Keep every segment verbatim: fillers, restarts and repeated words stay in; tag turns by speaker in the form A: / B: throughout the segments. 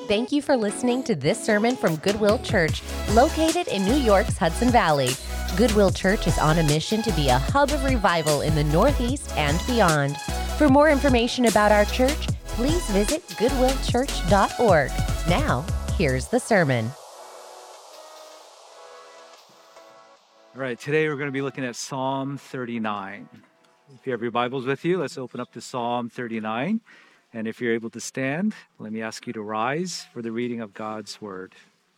A: Thank you for listening to this sermon from Goodwill Church, located in New York's Hudson Valley. Goodwill Church is on a mission to be a hub of revival in the Northeast and beyond. For more information about our church, please visit goodwill church dot org. Now, here's the sermon.
B: All right, today we're going to be looking at Psalm thirty-nine. If you have your Bibles with you, let's open up to Psalm thirty-nine. And if you're able to stand, let me ask you to rise for the reading of God's Word.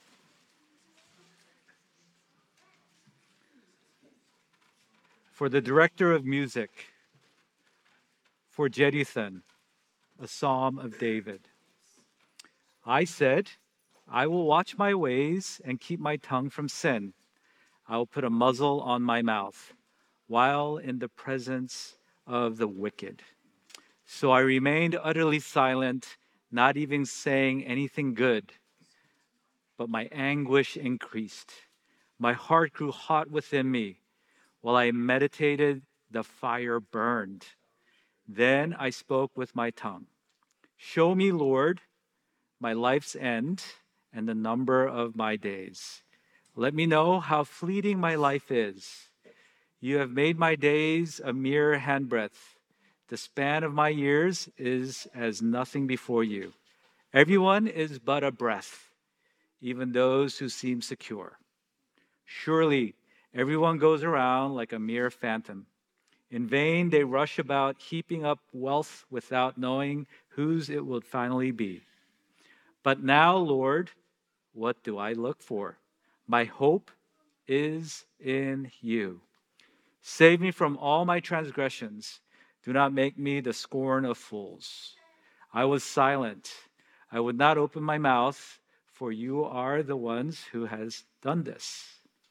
B: For the director of music, for Jeduthun, a psalm of David. I said, I will watch my ways and keep my tongue from sin. I will put a muzzle on my mouth while in the presence of the wicked. So I remained utterly silent, not even saying anything good. But my anguish increased. My heart grew hot within me. While I meditated, the fire burned. Then I spoke with my tongue. Show me, Lord, my life's end and the number of my days. Let me know how fleeting my life is. You have made my days a mere handbreadth. The span of my years is as nothing before you. Everyone is but a breath, even those who seem secure. Surely everyone goes around like a mere phantom. In vain they rush about heaping up wealth without knowing whose it will finally be. But now, Lord, what do I look for? My hope is in you. Save me from all my transgressions. Do not make me the scorn of fools. I was silent. I would not open my mouth, for you are the ones who has done this.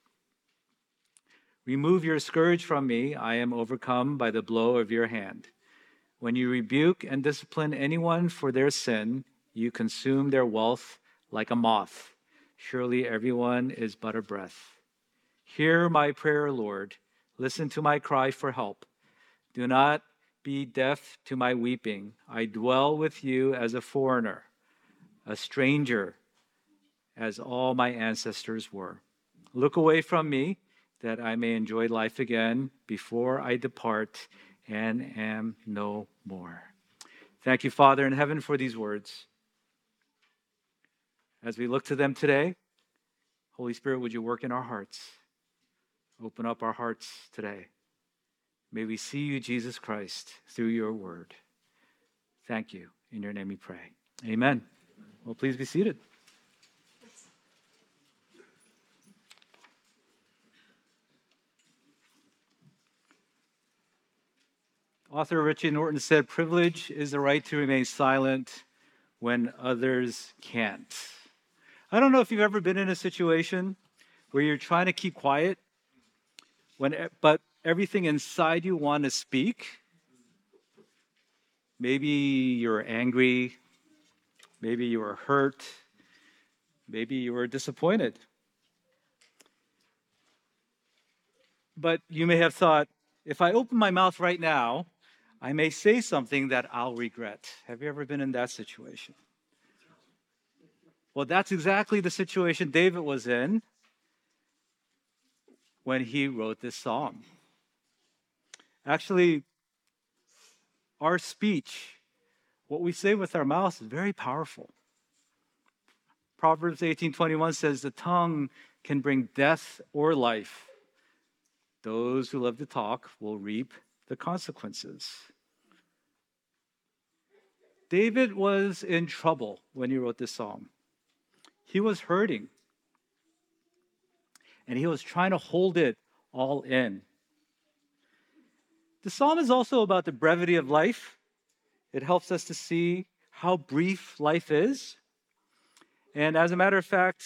B: Remove your scourge from me. I am overcome by the blow of your hand. When you rebuke and discipline anyone for their sin, you consume their wealth like a moth. Surely everyone is but a breath. Hear my prayer, Lord. Listen to my cry for help. Do not be deaf to my weeping. I dwell with you as a foreigner, a stranger, as all my ancestors were. Look away from me, that I may enjoy life again before I depart and am no more. Thank you, Father in heaven, for these words. As we look to them today, Holy Spirit, would you work in our hearts? Open up our hearts today. May we see you, Jesus Christ, through your word. Thank you. In your name we pray. Amen. Well, please be seated. Author Richard Norton said, privilege is the right to remain silent when others can't. I don't know if you've ever been in a situation where you're trying to keep quiet, when, but everything inside you want to speak. Maybe you're angry. Maybe you were hurt. Maybe you were disappointed. But you may have thought, if I open my mouth right now, I may say something that I'll regret. Have you ever been in that situation? Well, that's exactly the situation David was in when he wrote this psalm. Actually, our speech, what we say with our mouths, is very powerful. Proverbs eighteen twenty-one says, the tongue can bring death or life. Those who love to talk will reap the consequences. David was in trouble when he wrote this psalm. He was hurting. And he was trying to hold it all in. The psalm is also about the brevity of life. It helps us to see how brief life is. And as a matter of fact,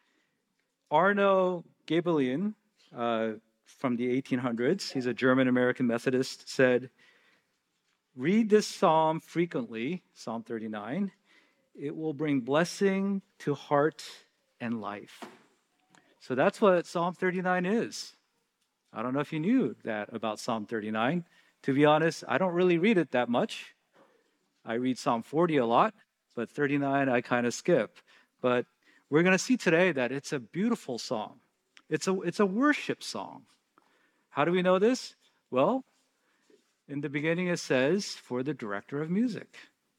B: Arno Gaebelein, uh, from the eighteen hundreds, he's a German-American Methodist, said, read this psalm frequently, Psalm thirty-nine. It will bring blessing to heart and life. So that's what Psalm thirty-nine is. I don't know if you knew that about Psalm thirty-nine. To be honest, I don't really read it that much. I read Psalm forty a lot, but thirty-nine I kind of skip. But we're going to see today that it's a beautiful song. It's a, it's a worship song. How do we know this? Well, in the beginning it says, for the director of music.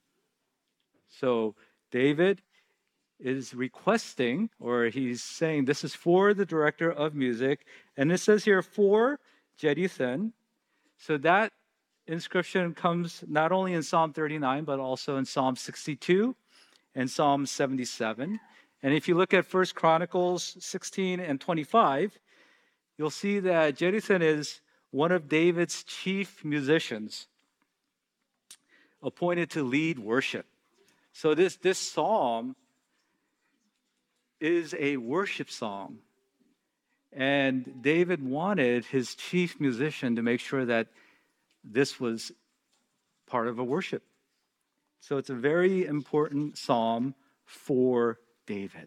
B: So David is requesting, or he's saying, this is for the director of music. And it says here, for Jeduthun. So that inscription comes not only in Psalm thirty-nine, but also in Psalm sixty-two and Psalm seventy-seven. And if you look at First Chronicles sixteen and twenty-five, you'll see that Jeduthun is one of David's chief musicians, appointed to lead worship. So this, this psalm is a worship song. And David wanted his chief musician to make sure that this was part of a worship. So it's a very important psalm for David.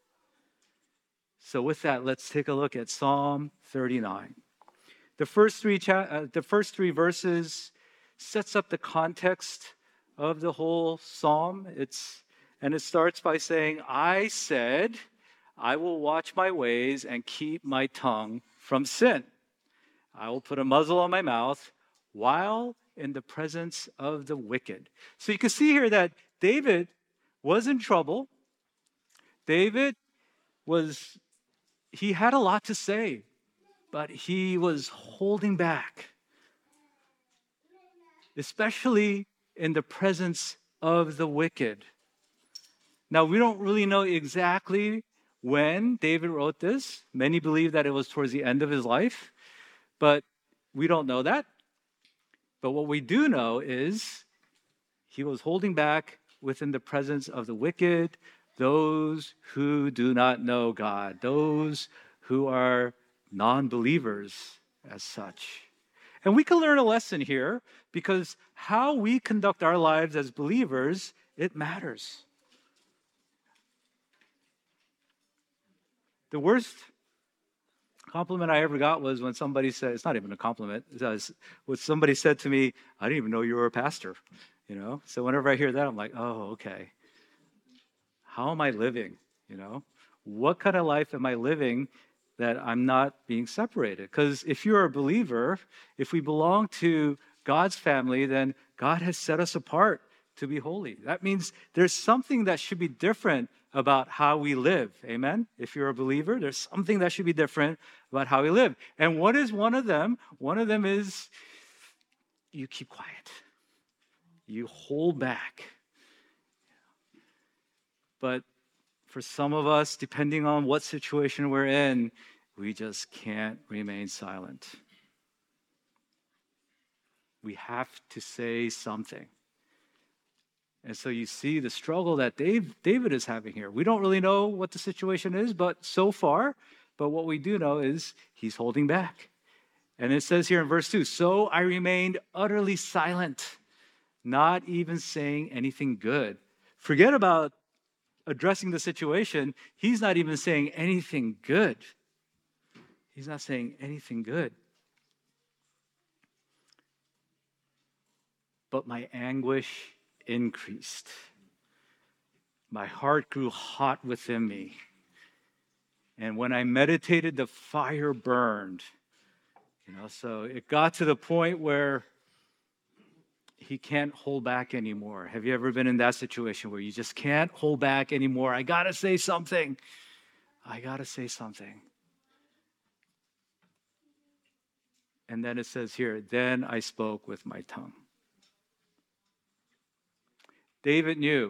B: So with that, let's take a look at Psalm thirty-nine. The first three, cha- uh, the first three verses sets up the context of the whole psalm. It's and it starts by saying, I said, I will watch my ways and keep my tongue from sin. I will put a muzzle on my mouth while in the presence of the wicked. So you can see here that David was in trouble. David was, he had a lot to say, but he was holding back, especially in the presence of the wicked. Now, we don't really know exactly when David wrote this. Many believe that it was towards the end of his life, but we don't know that. But what we do know is he was holding back within the presence of the wicked, those who do not know God, those who are non-believers as such. And we can learn a lesson here because how we conduct our lives as believers, it matters. The worst compliment I ever got was when somebody said, it's not even a compliment, it was when somebody said to me, I didn't even know you were a pastor, you know? So whenever I hear that, I'm like, oh, okay. How am I living, you know? What kind of life am I living that I'm not being separated? Because if you're a believer, if we belong to God's family, then God has set us apart to be holy. That means there's something that should be different about how we live. Amen? If you're a believer, there's something that should be different about how we live. And what is one of them? One of them is you keep quiet. You hold back. But for some of us, depending on what situation we're in, we just can't remain silent. We have to say something. And so you see the struggle that Dave, David is having here. We don't really know what the situation is, but so far, but what we do know is he's holding back. And it says here in verse two, so I remained utterly silent, not even saying anything good. Forget about addressing the situation. He's not even saying anything good. He's not saying anything good. But my anguish increased. My heart grew hot within me. And when I meditated, the fire burned. You know, so it got to the point where he can't hold back anymore. Have you ever been in that situation where you just can't hold back anymore? I got to say something. I got to say something. And then it says here, then I spoke with my tongue. David knew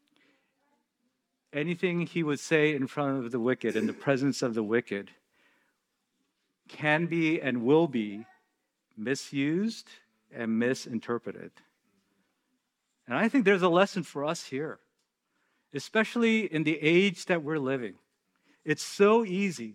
B: anything he would say in front of the wicked, in the presence of the wicked, can be and will be misused and misinterpreted. And I think there's a lesson for us here, especially in the age that we're living. It's so easy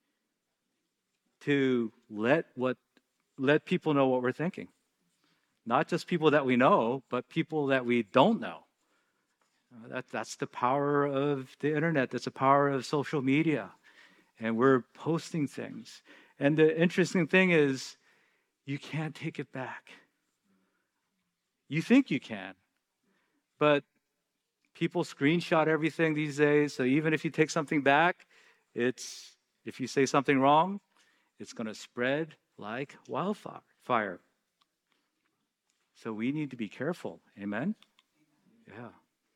B: to let what let people know what we're thinking. Not just people that we know, but people that we don't know. Uh, that, that's the power of the internet. That's the power of social media. And we're posting things. And the interesting thing is, you can't take it back. You think you can, but People screenshot everything these days. So even if you take something back, it's if you say something wrong, it's going to spread like wildfire. So we need to be careful. Amen? Yeah.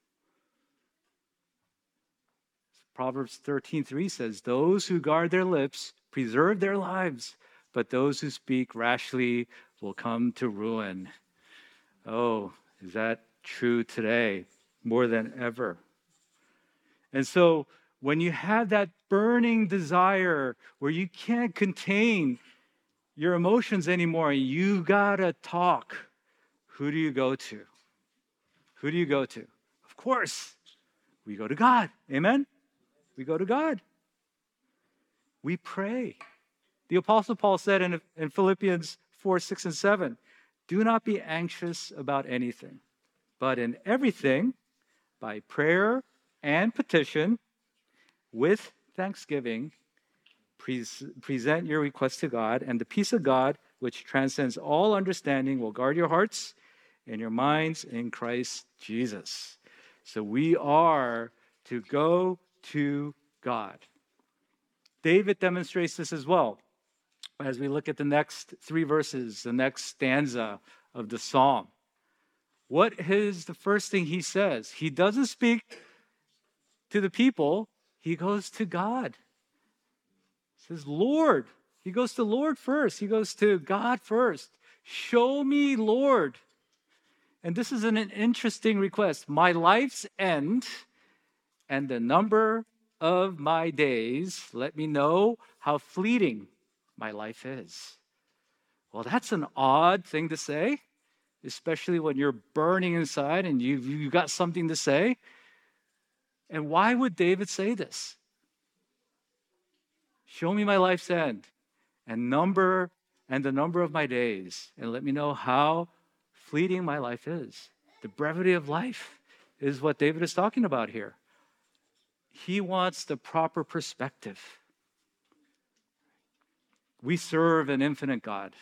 B: Proverbs thirteen three says, those who guard their lips preserve their lives, but those who speak rashly will come to ruin. Oh, is that true today more than ever? And so when you have that burning desire where you can't contain your emotions anymore, you gotta talk. Who do you go to? Who do you go to? Of course, we go to God. Amen? We go to God. We pray. The Apostle Paul said in, in Philippians four, six, and seven, do not be anxious about anything, but in everything, by prayer and petition, with thanksgiving, pre- present your requests to God, and the peace of God, which transcends all understanding, will guard your hearts and your minds in Christ Jesus. So we are to go to God. David demonstrates this as well. As we look at the next three verses, the next stanza of the psalm, what is the first thing he says? He doesn't speak to the people, he goes to God. He says, Lord. He goes to Lord first. He goes to God first. Show me, Lord. And this is an interesting request. My life's end and the number of my days, let me know how fleeting my life is. Well, that's an odd thing to say, especially when you're burning inside and you've, you've got something to say. And why would David say this? Show me my life's end and number and the number of my days, and let me know how fleeting my life is. The brevity of life is what David is talking about here. He wants the proper perspective. We serve an infinite God.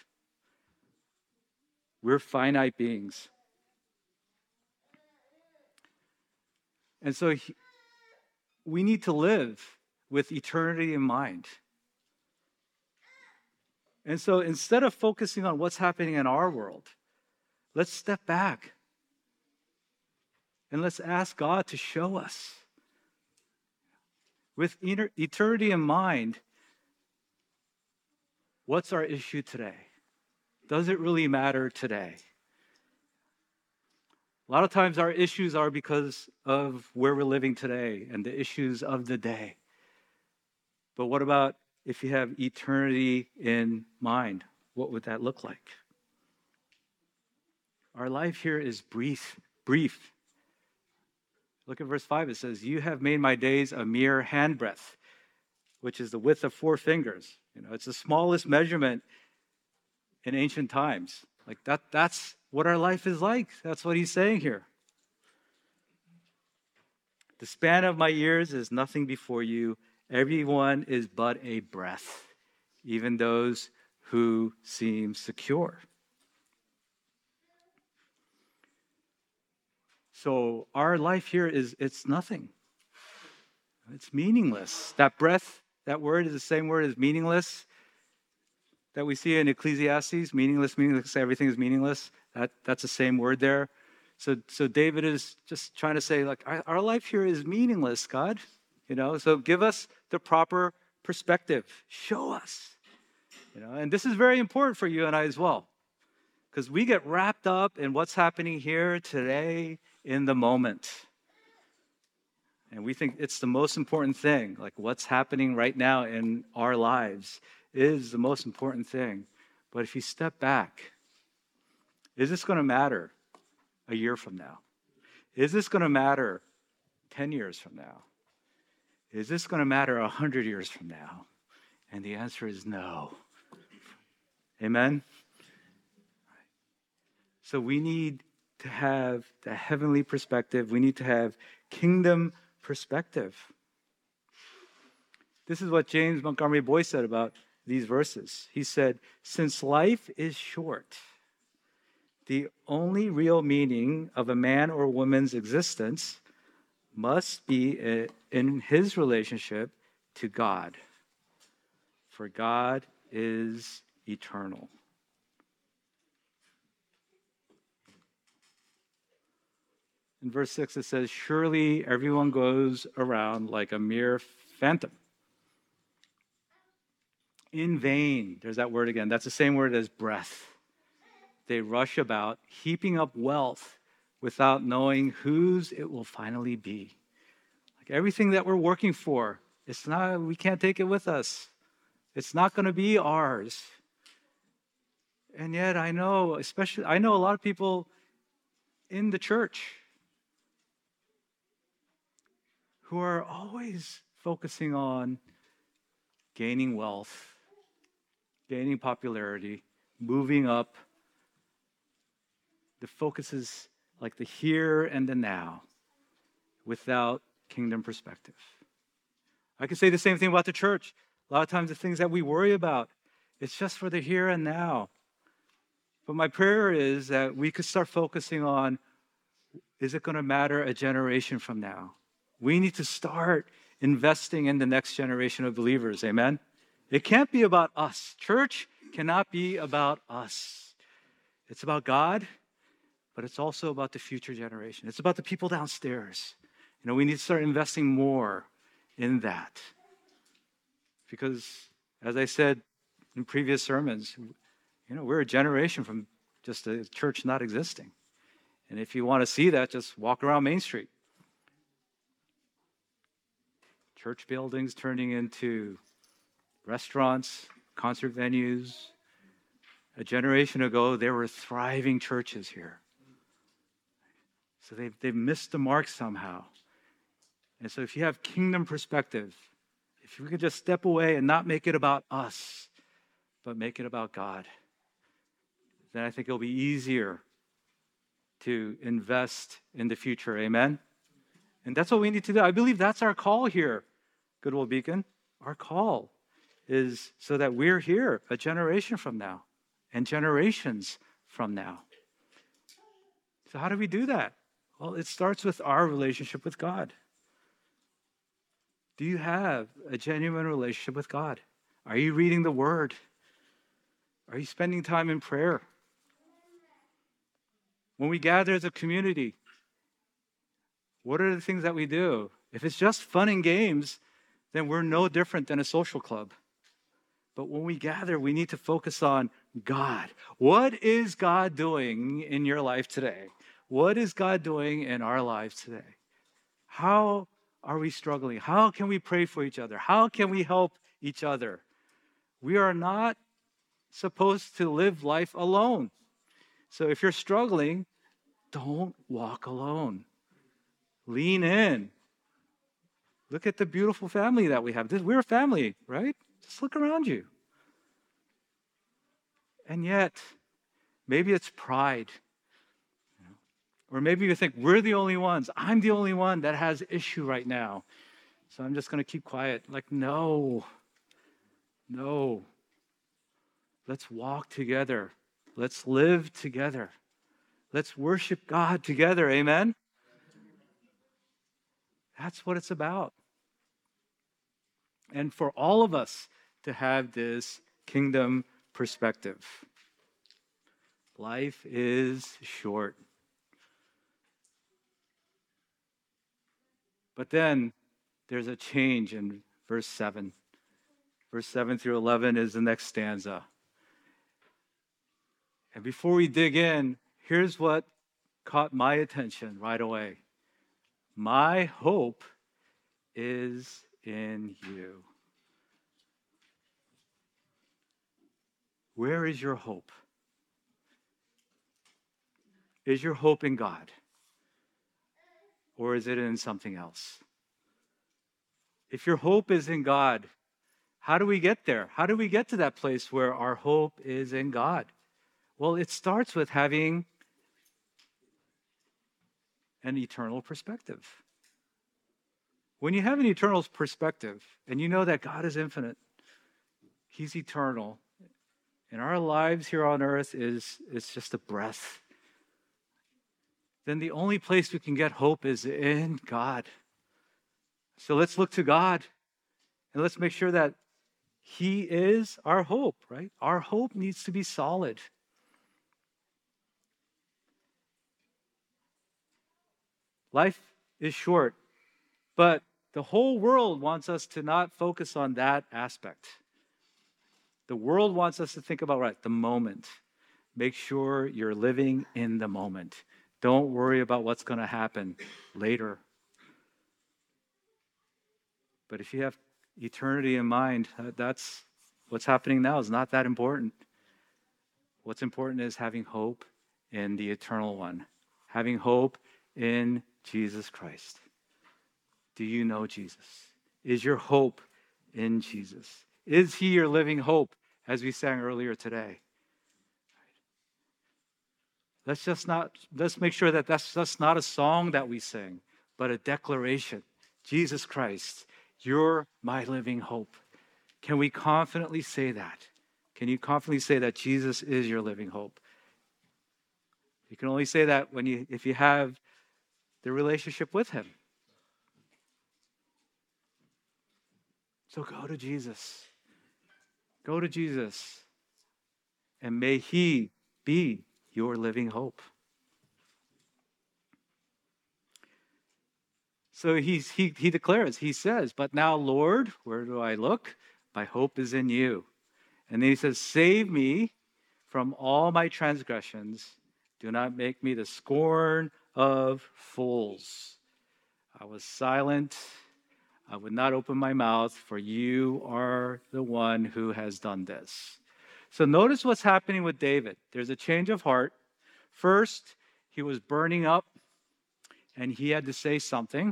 B: We're finite beings. And so he, we need to live with eternity in mind. And so instead of focusing on what's happening in our world, let's step back and let's ask God to show us. With eternity in mind, what's our issue today? Does it really matter today? A lot of times our issues are because of where we're living today and the issues of the day. But what about if you have eternity in mind? What would that look like? Our life here is brief, brief. Look at verse five. It says, you have made my days a mere handbreadth, which is the width of four fingers. You know, it's the smallest measurement in ancient times. Like that, that's what our life is like. That's what he's saying here. The span of my years is nothing before you. Everyone is but a breath, even those who seem secure. So our life here is, it's nothing. It's meaningless. That breath, that word is the same word as meaningless that we see in Ecclesiastes. Meaningless, meaningless, everything is meaningless. That, that's the same word there. So, so David is just trying to say, like, our, our life here is meaningless, God. You know, so give us the proper perspective. Show us. You know, and this is very important for you and I as well, because we get wrapped up in what's happening here today in the moment. And we think it's the most important thing, like what's happening right now in our lives is the most important thing. But if you step back, is this going to matter a year from now? Is this going to matter ten years from now? Is this going to matter one hundred years from now? And the answer is no. Amen? So we need to have the heavenly perspective. We need to have kingdom perspective. This is what James Montgomery Boyce said about these verses. He said, since life is short, the only real meaning of a man or woman's existence must be in his relationship to God, for God is eternal. In verse six, it says, surely everyone goes around like a mere phantom. In vain, there's that word again. That's the same word as breath. They rush about, heaping up wealth without knowing whose it will finally be. Like everything that we're working for, it's not, we can't take it with us. It's not going to be ours. And yet I know, especially, I know a lot of people in the church who are always focusing on gaining wealth, gaining popularity, moving up. The focus is like the here and the now without kingdom perspective. I could say the same thing about the church. A lot of times the things that we worry about, it's just for the here and now. But my prayer is that we could start focusing on, is it going to matter a generation from now? We need to start investing in the next generation of believers, amen? It can't be about us. Church cannot be about us. It's about God, but it's also about the future generation. It's about the people downstairs. You know, we need to start investing more in that. Because, as I said in previous sermons, you know, we're a generation from just a church not existing. And if you want to see that, just walk around Main Street. Church buildings turning into restaurants, concert venues. A generation ago, there were thriving churches here. So they've, they've missed the mark somehow. And so if you have kingdom perspective, if we could just step away and not make it about us, but make it about God, then I think it'll be easier to invest in the future. Amen? And that's what we need to do. I believe that's our call here, Goodwill Beacon. Our call is so that we're here a generation from now and generations from now. So how do we do that? Well, it starts with our relationship with God. Do you have a genuine relationship with God? Are you reading the Word? Are you spending time in prayer? When we gather as a community, what are the things that we do? If it's just fun and games, then we're no different than a social club. But when we gather, we need to focus on God. What is God doing in your life today? What is God doing in our lives today? How are we struggling? How can we pray for each other? How can we help each other? We are not supposed to live life alone. So if you're struggling, don't walk alone. Lean in. Look at the beautiful family that we have. We're a family, right? Just look around you. And yet, maybe it's pride. Or maybe you think, we're the only ones. I'm the only one that has issue right now. So I'm just going to keep quiet. Like, no. No. Let's walk together. Let's live together. Let's worship God together. Amen? That's what it's about. And for all of us to have this kingdom perspective. Life is short. But then there's a change in verse seven. Verse seven through eleven is the next stanza. And before we dig in, here's what caught my attention right away. My hope is in you. Where is your hope? Is your hope in God? Or is it in something else? If your hope is in God, how do we get there? How do we get to that place where our hope is in God? Well, it starts with having an eternal perspective. When you have an eternal perspective and you know that God is infinite, He's eternal, and our lives here on earth is, is just a breath, then the only place we can get hope is in God. So let's look to God and let's make sure that He is our hope, right? Our hope needs to be solid. Life is short, but the whole world wants us to not focus on that aspect. The world wants us to think about, right, the moment. Make sure you're living in the moment. Don't worry about what's going to happen later. But if you have eternity in mind, that's what's happening now is not that important. What's important is having hope in the eternal one, having hope in Jesus Christ. Do you know Jesus? Is your hope in Jesus? Is He your living hope, as we sang earlier today? Let's just not, let's make sure that that's just not a song that we sing, but a declaration. Jesus Christ, you're my living hope. Can we confidently say that? Can you confidently say that Jesus is your living hope? You can only say that when you, if you have the relationship with Him. So go to Jesus. Go to Jesus. And may He be your living hope. So he's, he, he declares, he says, but now, Lord, where do I look? My hope is in you. And then he says, save me from all my transgressions. Do not make me the scorn of fools. I was silent. I would not open my mouth, for you are the one who has done this. So notice what's happening with David. There's a change of heart. First, he was burning up, and he had to say something.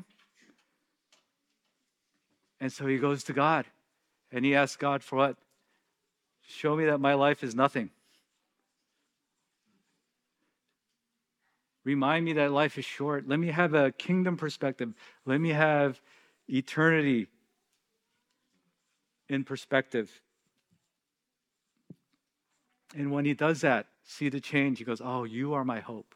B: And so he goes to God, and he asks God for what? Show me that my life is nothing. Remind me that life is short. Let me have a kingdom perspective. Let me have eternity in perspective. And when he does that, see the change. He goes, oh, you are my hope.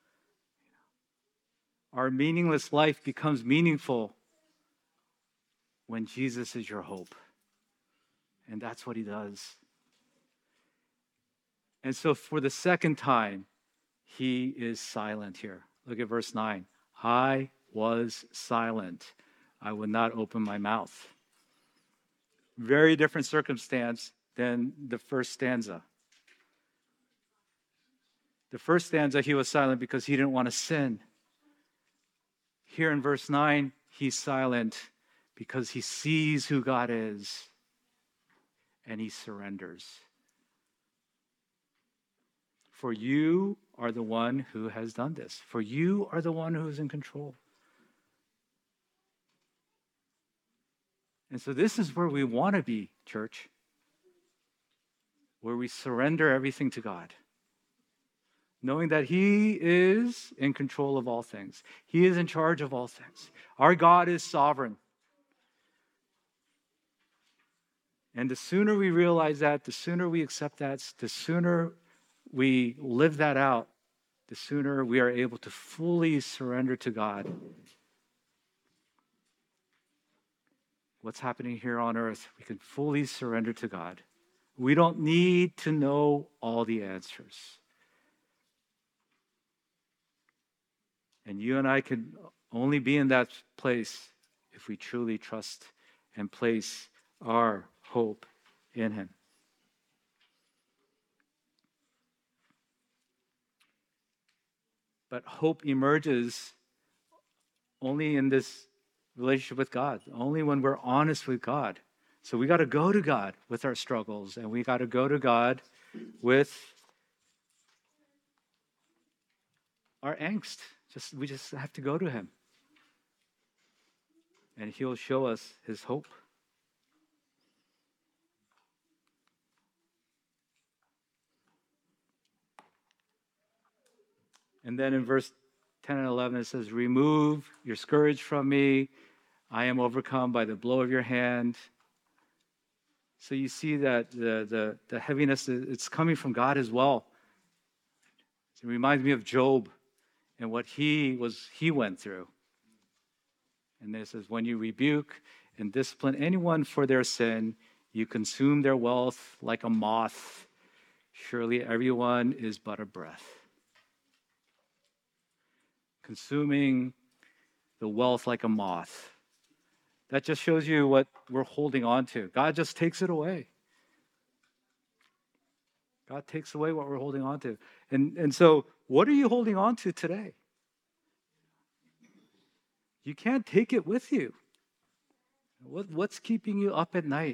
B: Our meaningless life becomes meaningful when Jesus is your hope. And that's what he does. And so for the second time, he is silent here. Look at verse nine. I was silent. I would not open my mouth. Very different circumstance than the first stanza. The first stanza, he was silent because he didn't want to sin. Here in verse nine, he's silent because he sees who God is and he surrenders. For you are the one who has done this. For you are the one who is in control. And so this is where we want to be, church. Where we surrender everything to God. Knowing that he is in control of all things. He is in charge of all things. Our God is sovereign. And the sooner we realize that, the sooner we accept that, the sooner we live that out, the sooner we are able to fully surrender to God. What's happening here on earth, we can fully surrender to God. We don't need to know all the answers. And you and I can only be in that place if we truly trust and place our hope in him. But hope emerges only in this relationship with God, only when we're honest with God. So we got to go to God with our struggles, and we got to go to God with our angst. Just we just have to go to him. And he'll show us his hope. And then in verse ten and eleven, it says, remove your scourge from me. I am overcome by the blow of your hand. So you see that the, the, the heaviness, it's coming from God as well. It reminds me of Job and what he was he went through. And this is when you rebuke and discipline anyone for their sin, you consume their wealth like a moth. Surely everyone is but a breath. Consuming the wealth like a moth. That just shows you what we're holding on to. God just takes it away. God takes away what we're holding on to. And, and so, what are you holding on to today? You can't take it with you. What, what's keeping you up at night?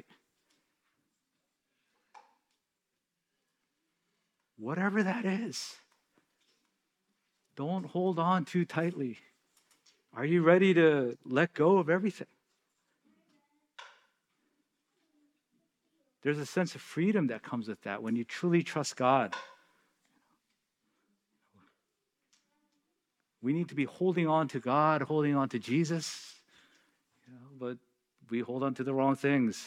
B: Whatever that is, don't hold on too tightly. Are you ready to let go of everything? There's a sense of freedom that comes with that when you truly trust God. We need to be holding on to God, holding on to Jesus, you know, but we hold on to the wrong things.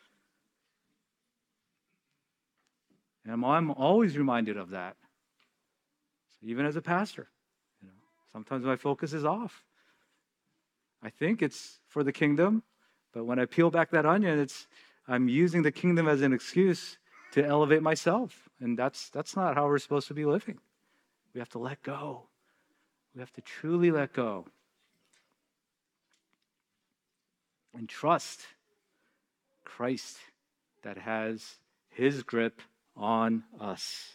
B: And I'm always reminded of that. Even as a pastor, you know, sometimes my focus is off. I think it's for the kingdom, but when I peel back that onion, it's I'm using the kingdom as an excuse to elevate myself. And that's that's not how we're supposed to be living. We have to let go. We have to truly let go. And trust Christ that has his grip on us.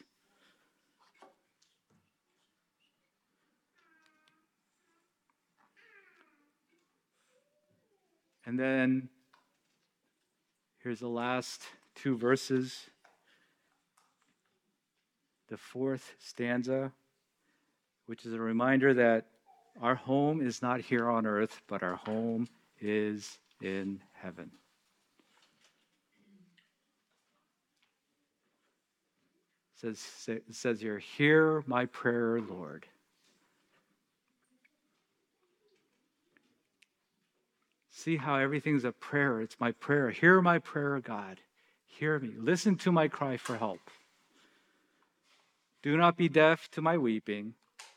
B: And then here's the last two verses. The fourth stanza, which is a reminder that our home is not here on earth, but our home is in heaven. It says, it says here, hear my prayer, Lord. See how everything's a prayer. It's my prayer. Hear my prayer, God. Hear me. Listen to my cry for help. Do not be deaf to my weeping.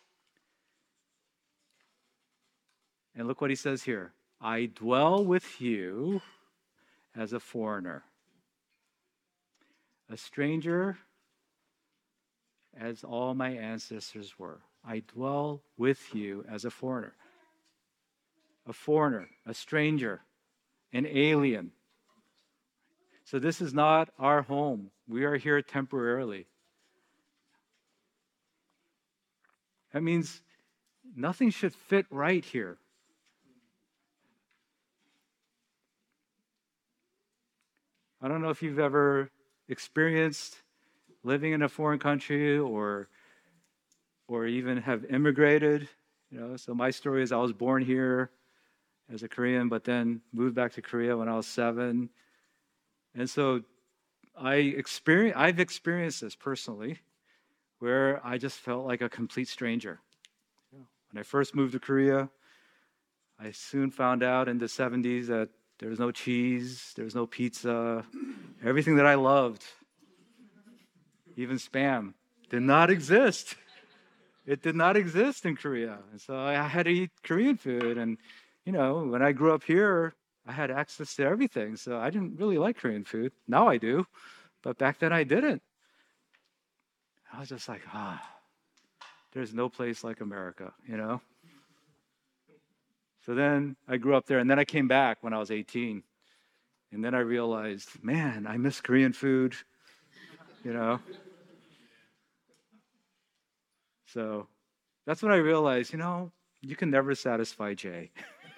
B: And look what he says here. I dwell with you as a foreigner, a stranger as all my ancestors were. I dwell with you as a foreigner. A foreigner, a stranger, an alien. So this is not our home. We are here temporarily. That means nothing should fit right here. I don't know if you've ever experienced living in a foreign country or or even have immigrated. You know, so my story is I was born here as a Korean, but then moved back to Korea when I was seven. And so I experience, I've experienced this personally, where I just felt like a complete stranger. When I first moved to Korea, I soon found out in the seventies that there was no cheese, there was no pizza. Everything that I loved, even Spam, did not exist. It did not exist in Korea. And so I had to eat Korean food. And, you know, when I grew up here, I had access to everything. So I didn't really like Korean food. Now I do. But back then I didn't. I was just like, ah, there's no place like America, you know? So then I grew up there, and then I came back when I was eighteen. And then I realized, man, I miss Korean food, you know? So that's when I realized, you know, you can never satisfy Jay.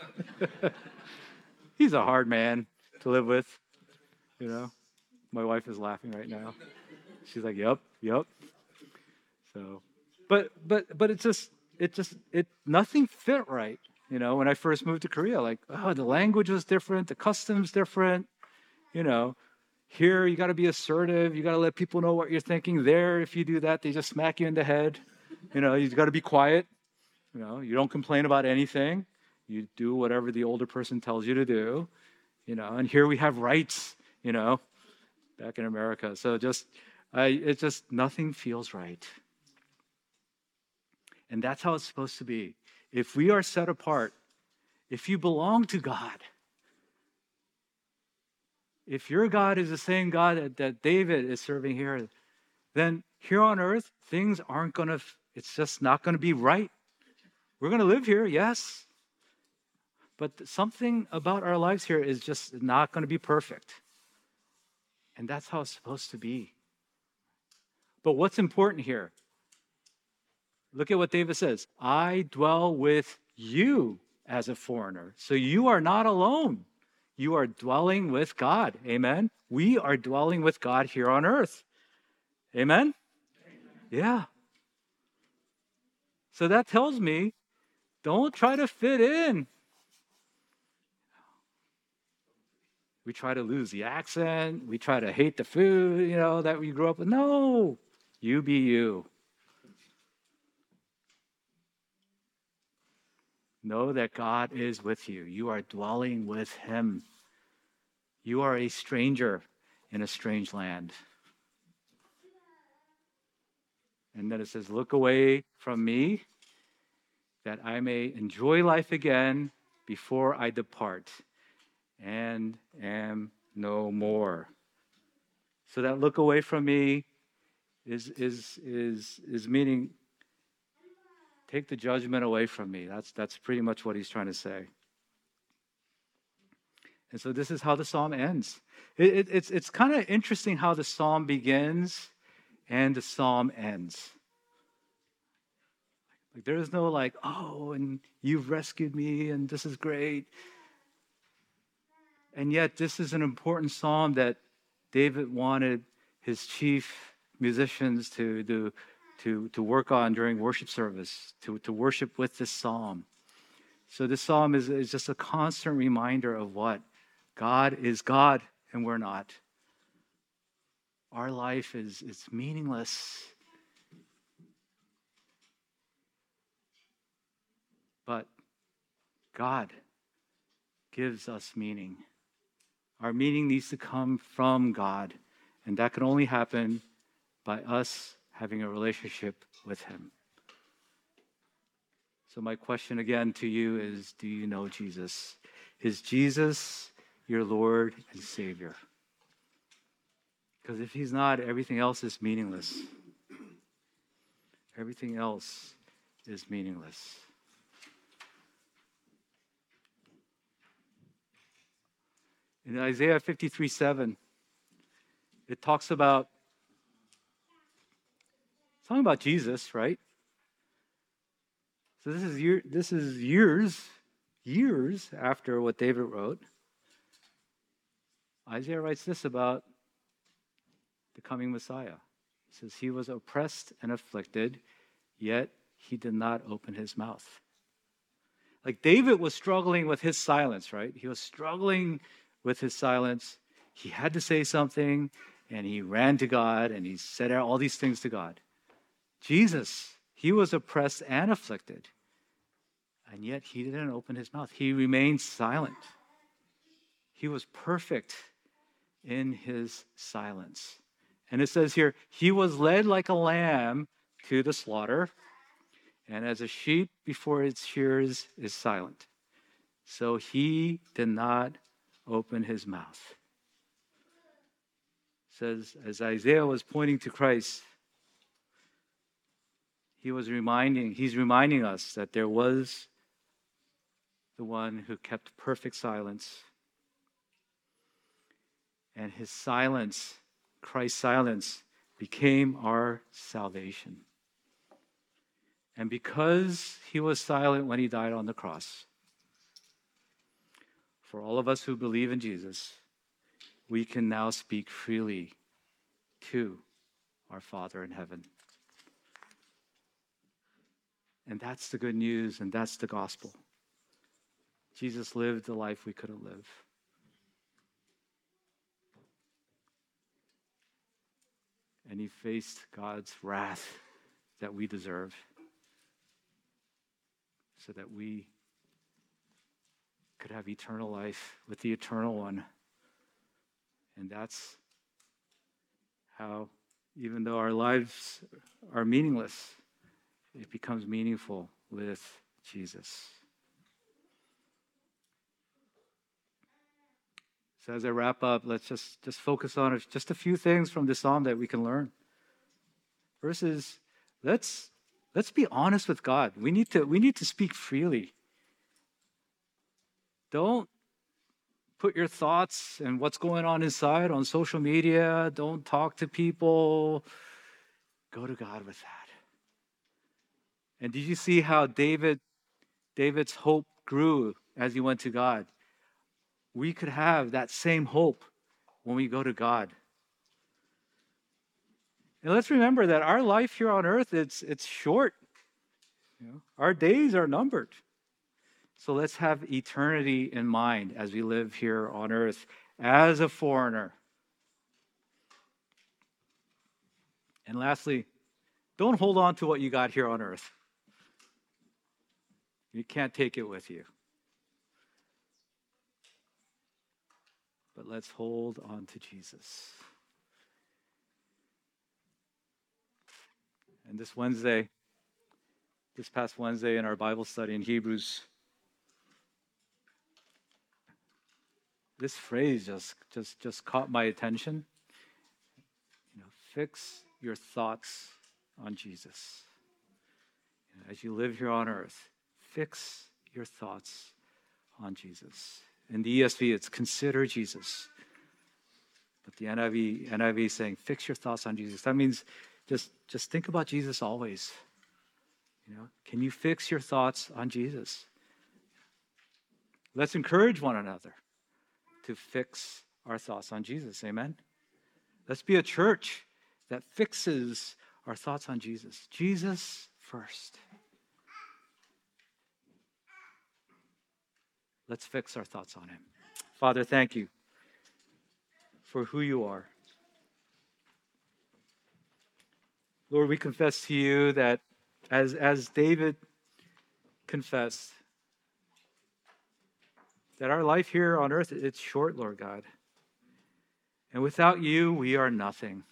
B: He's a hard man to live with, you know? My wife is laughing right now. She's like, yep, yep. So, but, but, but it just, it just, it, nothing fit right. You know, when I first moved to Korea, like, oh, the language was different, the customs different. You know, here you got to be assertive. You got to let people know what you're thinking. There, if you do that, they just smack you in the head. You know, you got to be quiet. You know, you don't complain about anything. You do whatever the older person tells you to do. You know, and here we have rights. You know, back in America, so just, I, it just nothing feels right. And that's how it's supposed to be. If we are set apart, if you belong to God, if your God is the same God that, that David is serving here, then here on earth, things aren't going to, it's just not going to be right. We're going to live here, yes. But something about our lives here is just not going to be perfect. And that's how it's supposed to be. But what's important here? Look at what David says. I dwell with you as a foreigner. So you are not alone. You are dwelling with God. Amen? We are dwelling with God here on earth. Amen? Yeah. So that tells me, don't try to fit in. We try to lose the accent. We try to hate the food, you know, that we grew up with. No, you be you. Know that God is with you. You are dwelling with him. You are a stranger in a strange land. And then it says, look away from me that I may enjoy life again before I depart and am no more. So that look away from me is, is, is, is meaning take the judgment away from me. That's, that's pretty much what he's trying to say. And so this is how the psalm ends. It, it, it's it's kind of interesting how the psalm begins and the psalm ends. Like there is no like, oh, and you've rescued me, and this is great. And yet this is an important psalm that David wanted his chief musicians to do, to, to work on during worship service, to, to worship with this psalm. So this psalm is, is just a constant reminder of what? God is God and we're not. Our life is, is meaningless. But God gives us meaning. Our meaning needs to come from God, and that can only happen by us having a relationship with him. So my question again to you is, do you know Jesus? Is Jesus your Lord and Savior? Because if he's not, everything else is meaningless. Everything else is meaningless. In Isaiah fifty-three seven, it talks about, it's talking about Jesus, right? So this is year, this is years, years after what David wrote. Isaiah writes this about the coming Messiah. He says, he was oppressed and afflicted, yet he did not open his mouth. Like David was struggling with his silence, right? He was struggling with his silence. He had to say something, and he ran to God, and he said all these things to God. Jesus, he was oppressed and afflicted, and yet he didn't open his mouth. He remained silent. He was perfect in his silence. And it says here, he was led like a lamb to the slaughter, and as a sheep before its shears is silent. So he did not open his mouth. It says, as Isaiah was pointing to Christ, he was reminding, he's reminding us that there was the one who kept perfect silence. And his silence, Christ's silence, became our salvation. And because he was silent when he died on the cross, for all of us who believe in Jesus, we can now speak freely to our Father in heaven. And that's the good news, and that's the gospel. Jesus lived the life we couldn't live. And he faced God's wrath that we deserve, so that we could have eternal life with the eternal one. And that's how, even though our lives are meaningless, it becomes meaningful with Jesus. So as I wrap up, let's just, just focus on just a few things from this psalm that we can learn. First is, let's, let's be honest with God. We need to, we need to speak freely. Don't put your thoughts and what's going on inside on social media. Don't talk to people. Go to God with that. And did you see how David, David's hope grew as he went to God? We could have that same hope when we go to God. And let's remember that our life here on earth, it's, it's short. You know, our days are numbered. So let's have eternity in mind as we live here on earth as a foreigner. And lastly, don't hold on to what you got here on earth. You can't take it with you. But let's hold on to Jesus. And this Wednesday, this past Wednesday in our Bible study in Hebrews, this phrase just, just, just caught my attention. You know, fix your thoughts on Jesus. You know, as you live here on earth, fix your thoughts on Jesus. In the E S V, it's consider Jesus. But the N I V, N I V is saying, fix your thoughts on Jesus. That means just, just think about Jesus always. You know, can you fix your thoughts on Jesus? Let's encourage one another to fix our thoughts on Jesus. Amen? Let's be a church that fixes our thoughts on Jesus. Jesus first. Let's fix our thoughts on him. Father, thank you for who you are. Lord, we confess to you that as, as David confessed, that our life here on earth, it's short, Lord God. And without you, we are nothing.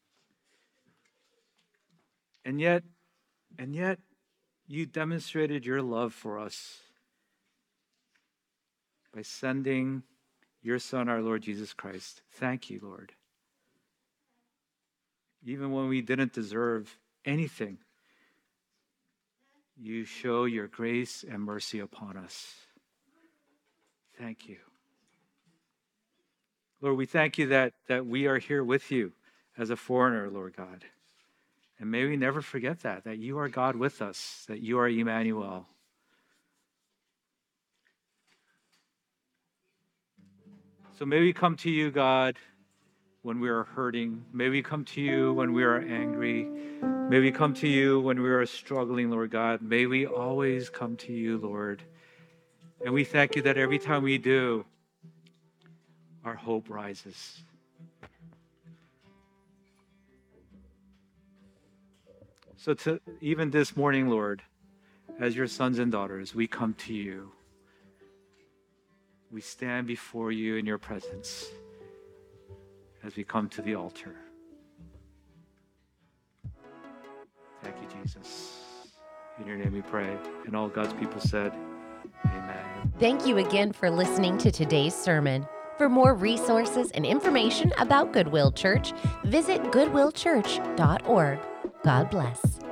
B: And yet, and yet, you demonstrated your love for us by sending your Son, our Lord Jesus Christ. Thank you, Lord. Even when we didn't deserve anything, you show your grace and mercy upon us. Thank you. Lord, we thank you that, that we are here with you as a foreigner, Lord God. And may we never forget that, that you are God with us, that you are Emmanuel. So may we come to you, God, when we are hurting. May we come to you when we are angry. May we come to you when we are struggling, Lord God. May we always come to you, Lord. And we thank you that every time we do, our hope rises. So to, even this morning, Lord, as your sons and daughters, we come to you. We stand before you in your presence as we come to the altar. Thank you, Jesus. In your name we pray. And all God's people said, amen.
A: Thank you again for listening to today's sermon. For more resources and information about Goodwill Church, visit goodwill church dot org. God bless.